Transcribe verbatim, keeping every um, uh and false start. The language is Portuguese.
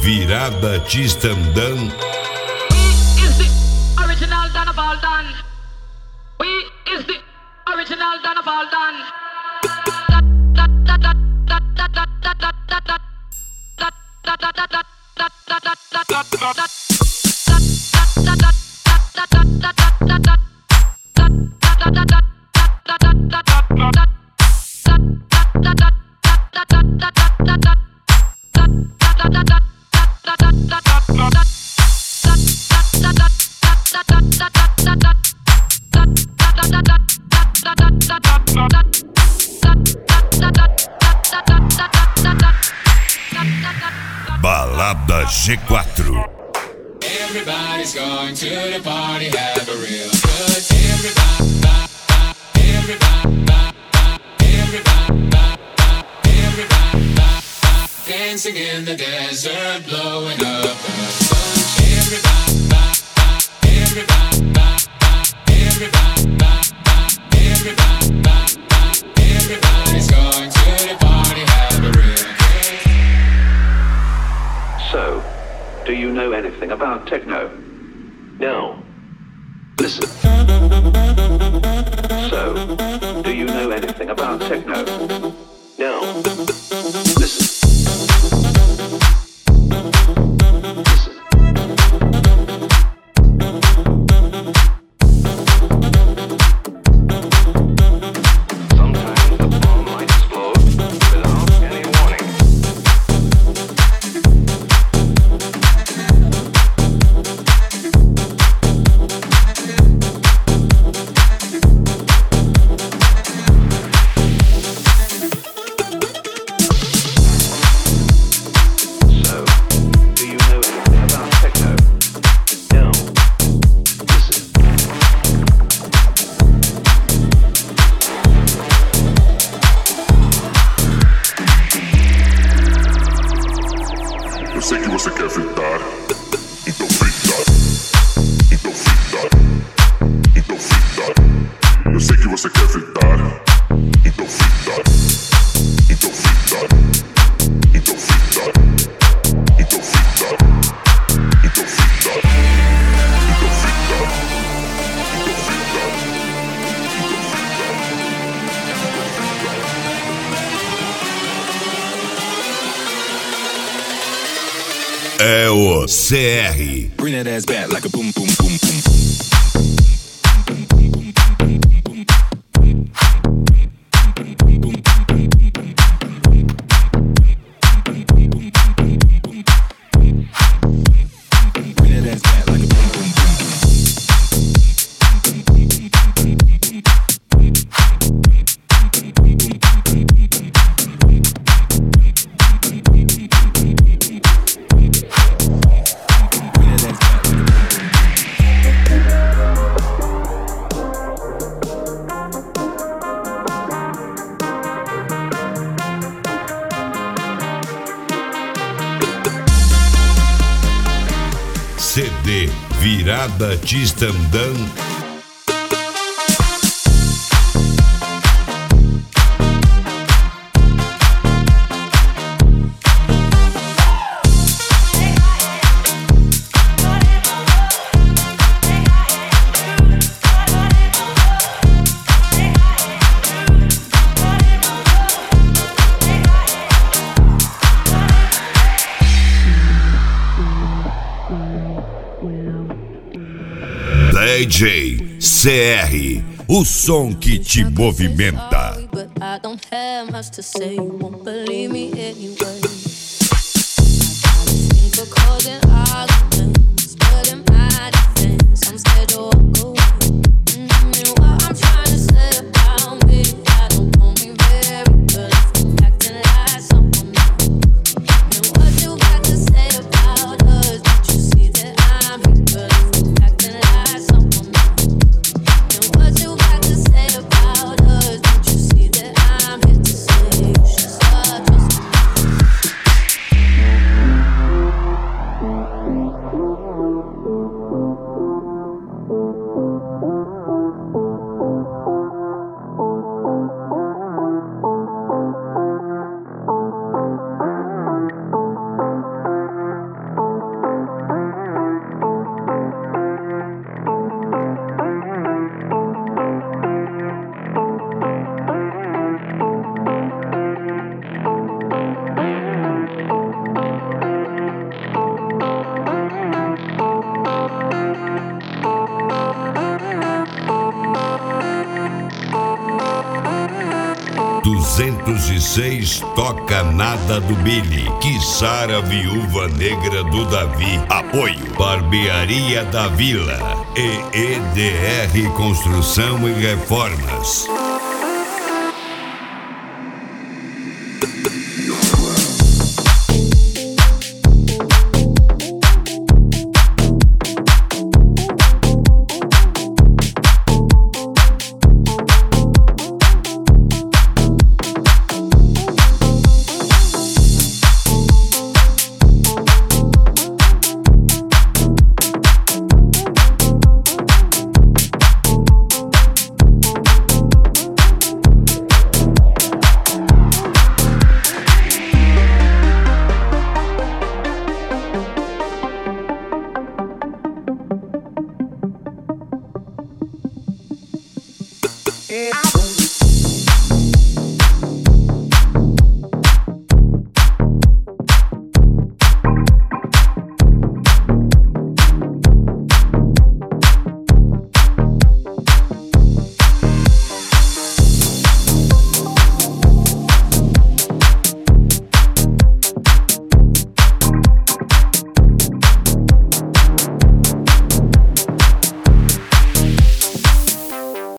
Virada Tistandã. We is the original Don of all done. We is the original Don of all done. Balada G quatro. Everybody's going to the party, have a real good time. Everybody, everybody, everybody, everybody, dancing in the desert, blowing up the sun. Everybody, everybody, everybody, everybody, everybody's going to the party, have a real good time. So, do you know anything about techno? No. Listen. So, do you know anything about techno? No. Listen. Listen. Sometimes the bomb might explode without any warning. É o C R. Bring that ass back like a boom, boom, boom, boom. C D Virada Tistandã. D J C R, o som que te movimenta. duzentos e seis Toca Nada do Billy, Kissara Viúva Negra do Davi. Apoio Barbearia da Vila e E D R Construção e Reformas. I